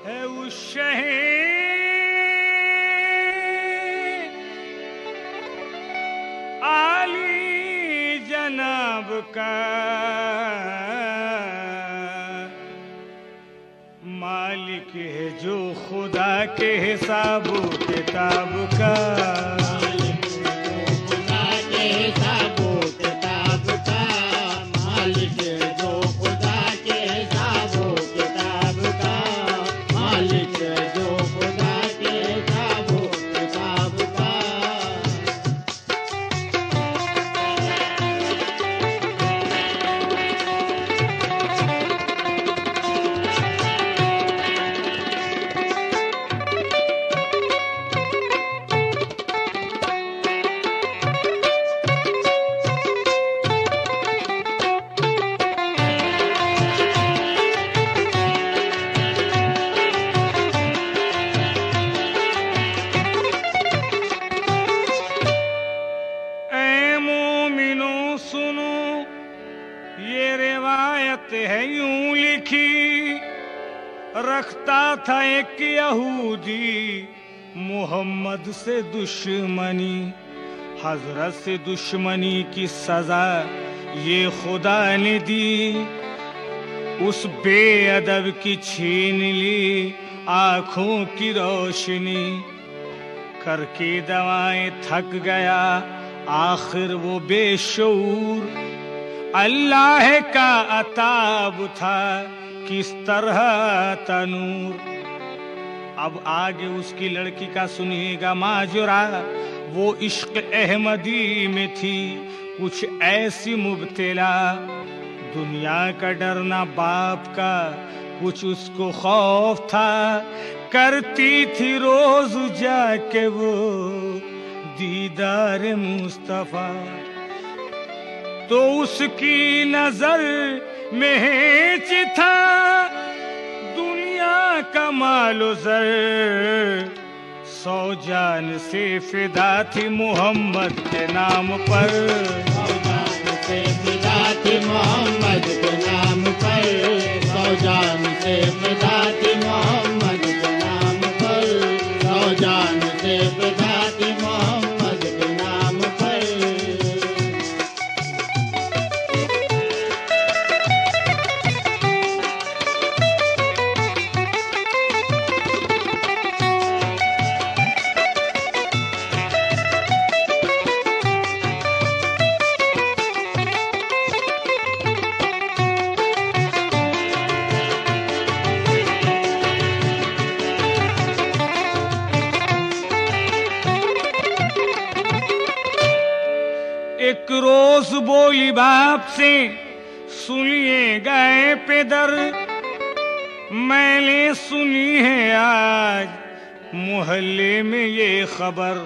है उस शहर आली जनाब का, मालिक है जो खुदा के हिसाब किताब का, मालिक है जो खुदा के हिसाब किताब का, मालिक है जो खुदा के हिसाब किताब का, मालिक है जो खुदा के हिसाब किताब का। ऐ मोमिनो सुनो, ये रिवायत है यूं लिखी, रखता था एक यहूदी मोहम्मद से दुश्मनी, हजरत से दुश्मनी की सजा ये खुदा ने दी, उस बेअदब की छीन ली आंखों की रोशनी, करके दवाएं थक गया आखिर वो बेशऊर, अल्लाह का अताब था किस तरह तनूर। अब आगे उसकी लड़की का सुनिएगा माजरा, वो इश्क अहमदी में थी कुछ ऐसी मुब्तला, दुनिया का डरना बाप का कुछ उसको खौफ था, करती थी रोज जाके वो दीदार मुस्तफा, तो उसकी नजर में हेच था दुनिया का मालो ज़र, 100 जान से फिदा थी मोहम्मद के नाम पर, 100 जान से फिदा थी मोहम्मद के नाम पर, 100 जान से फिदा थी मोहम्मद के नाम पर, 100 जान से फिदा थी मोहम्मद के नाम पर। एक रोज बोली बाप से, सुनिए गए पेदर, मैंने सुनी है आज मोहल्ले में ये खबर,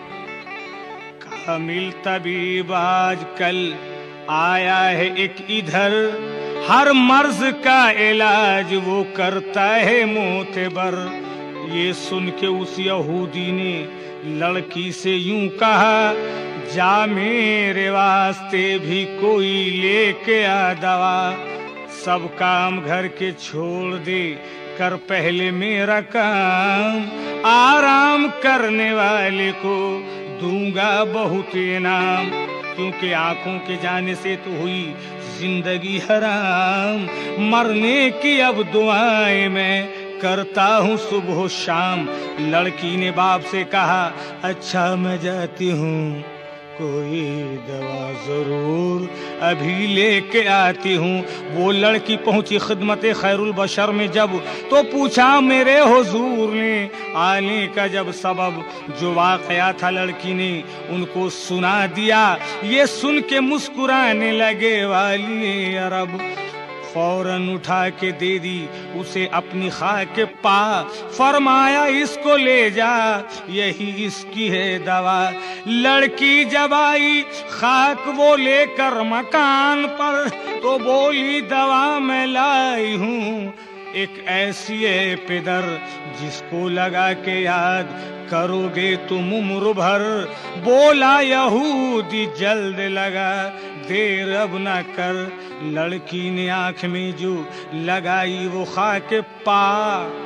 कामिल तबीब आज कल आया है एक इधर, हर मर्ज का इलाज वो करता है मोतबर। ये सुन के उस यहूदी ने लड़की से यूं कहा, जा मेरे वास्ते भी कोई लेके आ दवा, सब काम घर के छोड़ दे, कर पहले मेरा काम, आराम करने वाले को दूंगा बहुत इनाम, क्योंकि आंखों के जाने से तो हुई जिंदगी हराम, मरने की अब दुआएं मैं करता हूँ सुबह शाम। लड़की ने बाप से कहा, अच्छा मैं जाती हूँ, कोई दवा जरूर अभी लेके आती हूँ। वो लड़की पहुंची खिदमत खैरुल बशर में जब, तो पूछा मेरे हुजूर ने आने का जब सबब, जो वाकया था लड़की ने उनको सुना दिया। ये सुन के मुस्कुराने लगे वाली अरब, फौरन उठा के दे दी उसे अपनी खाक पा, फरमाया इसको ले जा यही इसकी है दवा। लड़की जब आई खाक वो लेकर मकान पर, तो बोली दवा मैं लाई हूँ एक ऐसी है पिदर, जिसको लगा के याद करोगे तुम उम्र भर। बोला यहूदी जल्द लगा देर अब न कर। लड़की ने आंख में जो लगाई वो खाक पा,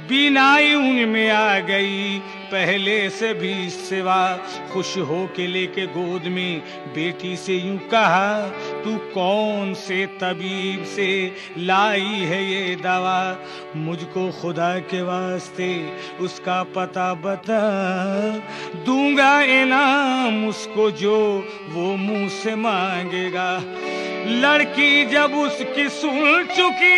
बीनाई उनमें आ गई पहले से भी सिवा। खुश हो के लेके गोद में बेटी से यूं कहा, तू कौन से तबीब से लाई है ये दवा, मुझको खुदा के वास्ते उसका पता बता, दूंगा इनाम उसको जो वो मुंह से मांगेगा। लड़की जब उसकी सुन चुकी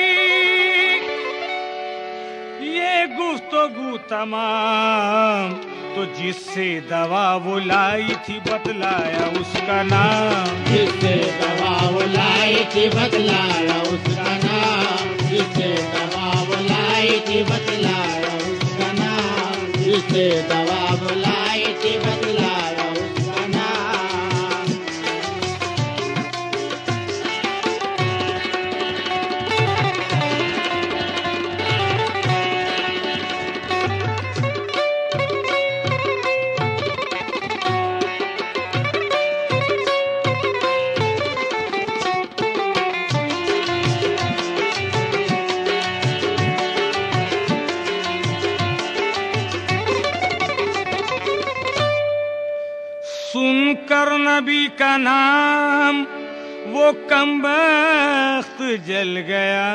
ये गुफ्तगू तमाम, तो जिससे दवा वो लाई थी बतलाया उसका नाम। जिससे दवा वो लाई थी बतलाया उसका नाम। जिससे दवा वो लाई थी बतलाया उसका नाम। जिससे दवा वो लाई थी बतलाया उसका नाम। सुनकर नबी का नाम वो कमबख्त जल गया,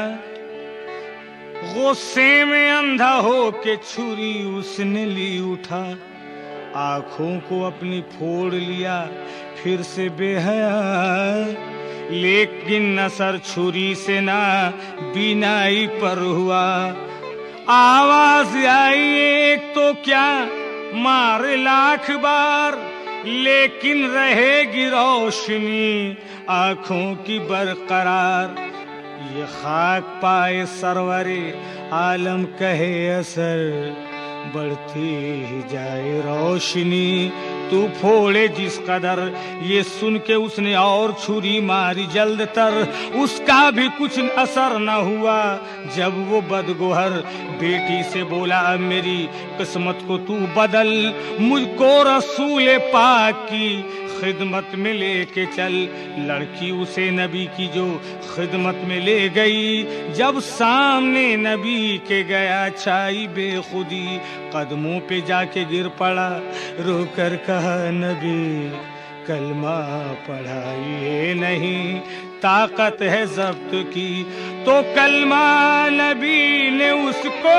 गुस्से में अंधा हो के छुरी उसने ली उठा, आंखों को अपनी फोड़ लिया फिर से बेहया, लेकिन नसर छुरी से ना बीनाई पर हुआ। आवाज आई एक तो क्या मार लाख बार, लेकिन रहेगी रोशनी आंखों की बरकरार। ये खाक पाए सरवरे आलम कहे असर, बढ़ती ही जाए रोशनी तू फोड़े जिस कदर। ये सुन के उसने और छुरी मारी जल्द तर, उसका भी कुछ असर न हुआ। जब वो बदगोहर बेटी से बोला, अब मेरी किस्मत को तू बदल, मुझको रसूल पाक की खिदमत में लेके चल। लड़की उसे नबी की जो खिदमत में ले गई, जब सामने नबी के गया छाई बेखुदी, कदमों पे जाके गिर पड़ा, रोकर कहा नबी कलमा पढ़ाइए नहीं, ताकत है जब्त की। तो कलमा नबी ने उसको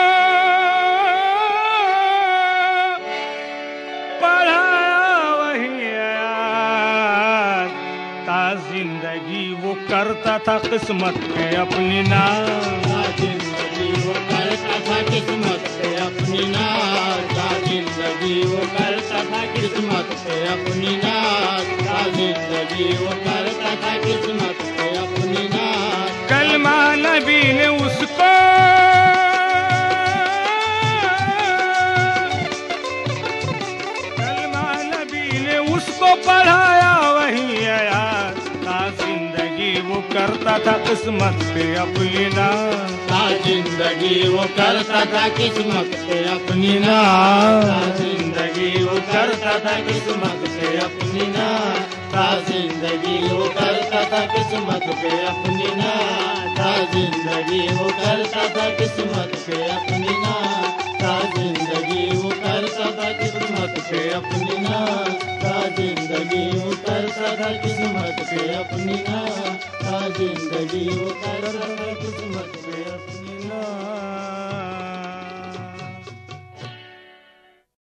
जिंदगी वो करता था किस्मत पे अपनी नाज। जिंदगी वो करता था किस्मत पे अपनी नाज। जिंदगी वो करता था किस्मत पे अपनी नाज। जिंदगी वो करता था किस्मत पे अपनी नाज। कलमा नबी ने उसको पढ़ाया वही आया, जिंदगी वो करता था किस्मत पे अपनी नाज। जिंदगी वो करता था किस्मत पे अपनी नाज। जिंदगी वो करता था किस्मत पे अपनी नाज। जिंदगी वो करता था किस्मत पे अपनी नाज। जिंदगी वो करता था किस्मत पे अपनी नाज। जिंदगी वो करता था किस्मत पे अपनी नाज। जिंदगी वो करता था किस्मत पे अपनी नाज। जिंदगी वो करता था किस्मत पे अपनी नाज।